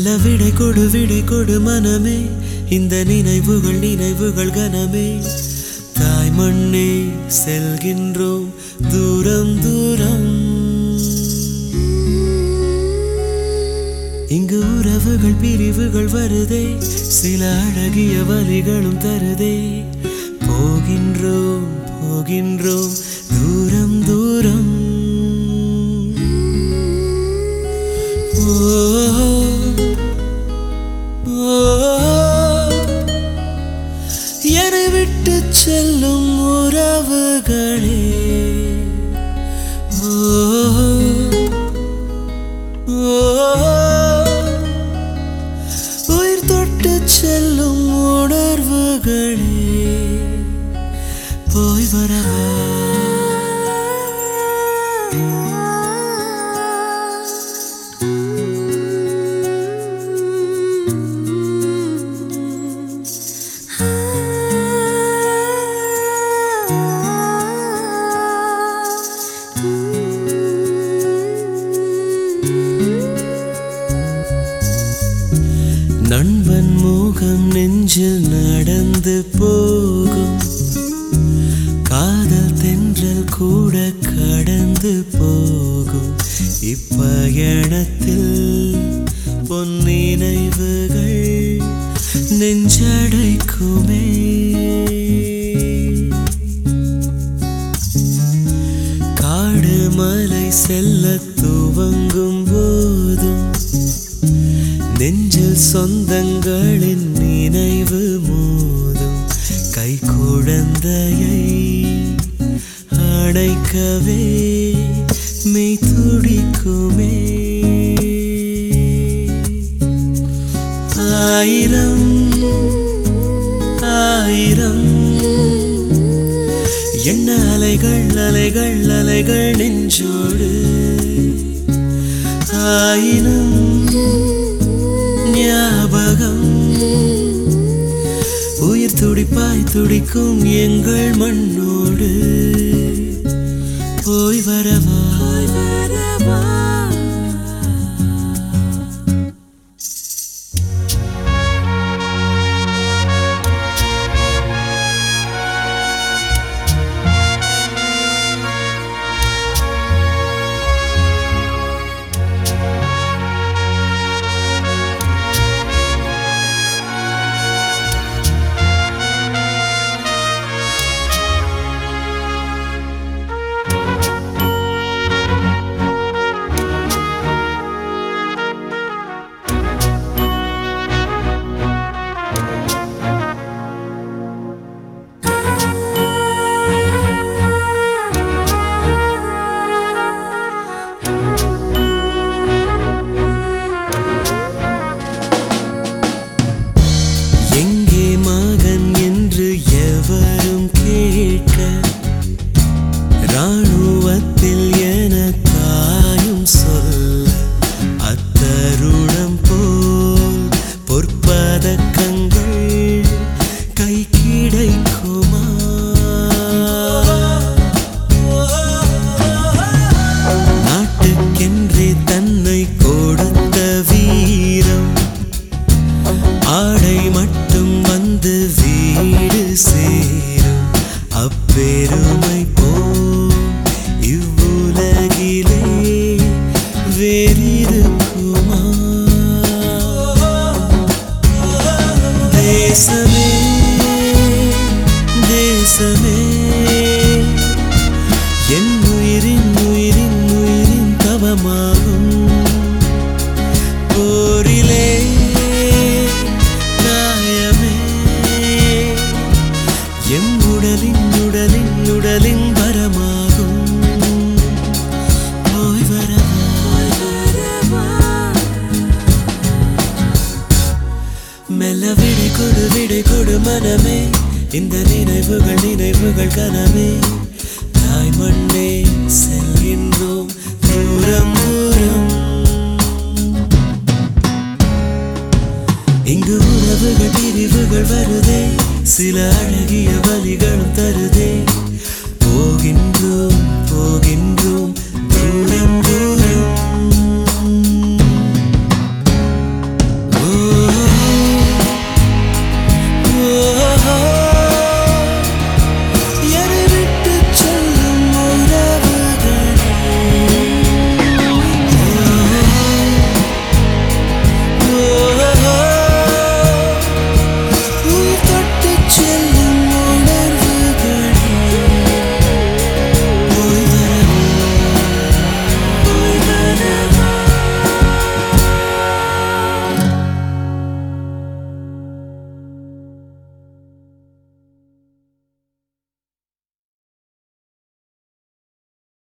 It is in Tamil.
விடை கொடு மனமே, இந்த நினைவுகள் கனமே. தாய் மண்ணே செல்கின்றோம் தூரம் தூரம். இங்கு உறவுகள் பிரிவுகள் வருதே, சில அழகிய வரிகளும் தருதே. போகின்றோம் தூரம் தூரம். என்னை விட்டு செல்லும் உறவுகளே, உயிர் தொட்டு செல்லும் உணர்வுகளே, போய் வரவா? நண்பன் முகம் நெஞ்சில் நடந்து போகும், காதல் தென்றல் கூட கடந்து போகும். இப்பயணத்தில் பொன்னினைவுகள் நெஞ்சடைக்குமே. காடு மலை செல்ல துவங்கும் போதும் நெஞ்சில் சொந்தங்களின் நினைவு மோதும். கை குழந்தையை அணைக்கவே மெய் துடிக்குமே. ஆயிரம் ஆயிரம் எண்ண அலைகள் நெஞ்சோடு. ஆயிரம் ஞாபகம் உயிர் துடிப்பாய் துடிக்கும் எங்கள் மண்ணோடு. போய் வரவா? ராணுவத்தில் என தாயும் சொல்ல, அத்தருணம் போல் பொற்பதக்கங்கள் கை கிடைக்குமா? நாட்டுக்கென்றே தன்னை கொடுத்த வீரம், ஆடை மட்டும் வந்து வீடு சேரும். அப்பெருமை இவ்வுலகிலே வேறிருக்குமா? தேசமே தேசமே என் உயிரின் தவமாகும். போரிலே காயமே எம் உடலின் வரமாகும். போய் வரவா? மெல்ல விடை கொடு மனமே, இந்த நினைவுகள் கனமே. தாய் மண்ணே செல்கின்றோம் தூரம் தூரம். இங்கு உறவுகள் பிரிவுகள் வருதே, சில அழகிய வலிகளும் தருதே. போகின்றோம்